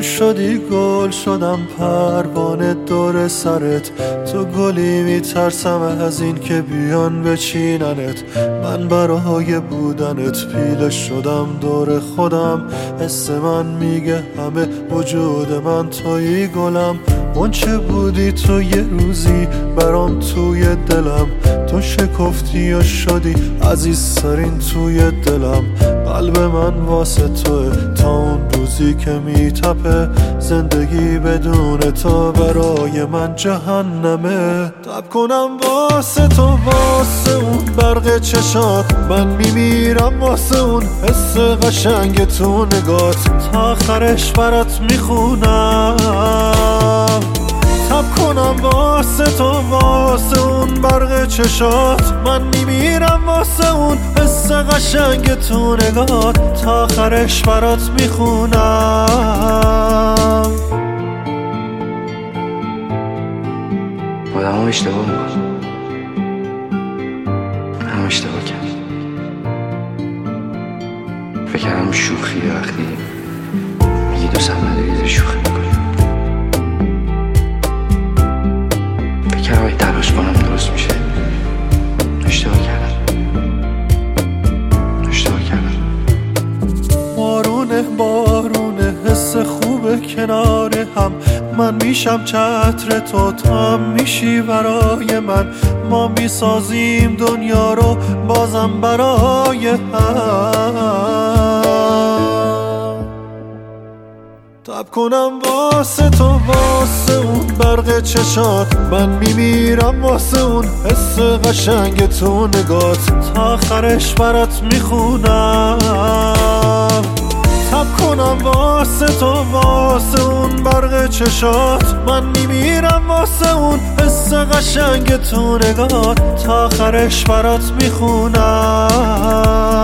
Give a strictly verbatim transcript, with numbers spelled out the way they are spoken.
شدی گل شدم پروانه دور سرت، تو گلی میترسم از این که بیان بچیننت. من برای بودنت پیله شدم دور خودم، حس من میگه همه وجود من تویی گلم. اون چه بودی تو یه روزی برام توی دلم، تو شکفتی و شدی عزیزترین توی دلم. قلب من واسه توه تا اون روزی که میتپه، زندگی بدون تو برای من جهنمه. تب کنم واسه تو واسه اون برق چشات، من میمیرم واسه اون حس قشنگ تو نگات، تا آخرش برات میخونم. تب کنم واسه تو واسه اون برق چشات، من میمیرم واسه اون حس قشنگ تو نگات، تا آخرش برات میخونم. آدم ها اشتباه میکن، هم اشتباه کرد. فکر کردم شوخیه وقتی میگی دو صندلی شوخی میکنی. فکر کردم اگه تلاش کنم درست میشه. اشتباه کردم اشتباه کردم بارونه بارونه حس خوبه کنار هم، من میشم چتر تو، تو هم میشی برای من. ما میسازیم دنیا رو بازم برای هم. تب کنم واسه تو واسه اون برق چشات، من میمیرم واسه اون حس قشنگ تو نگات، تا آخرش برات میخونم. تب کنم واسه تو واسه اون برق چشات، من میمیرم واسه اون حس قشنگ تو نگات، تا آخرش برات میخونم.